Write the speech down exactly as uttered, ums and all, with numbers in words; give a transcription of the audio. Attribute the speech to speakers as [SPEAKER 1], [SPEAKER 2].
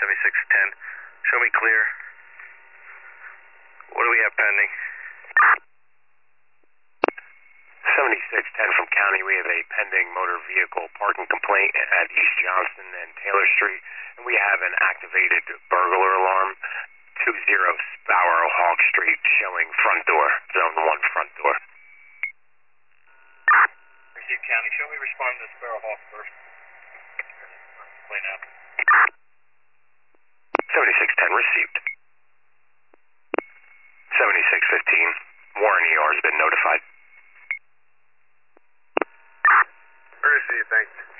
[SPEAKER 1] seventy-six ten. Show me clear. What do we have pending?
[SPEAKER 2] seventy-six ten from County, we have a pending motor vehicle parking complaint at East Johnston and Taylor Street, and we have an activated burglar alarm, two zero Sparrowhawk Street, showing front door, zone one front door.
[SPEAKER 1] Receive County, show me respond to Sparrowhawk first. Complaint out.
[SPEAKER 2] seventy-six ten received. seventy-six fifteen, Warren E R has been notified.
[SPEAKER 1] Receive, thanks.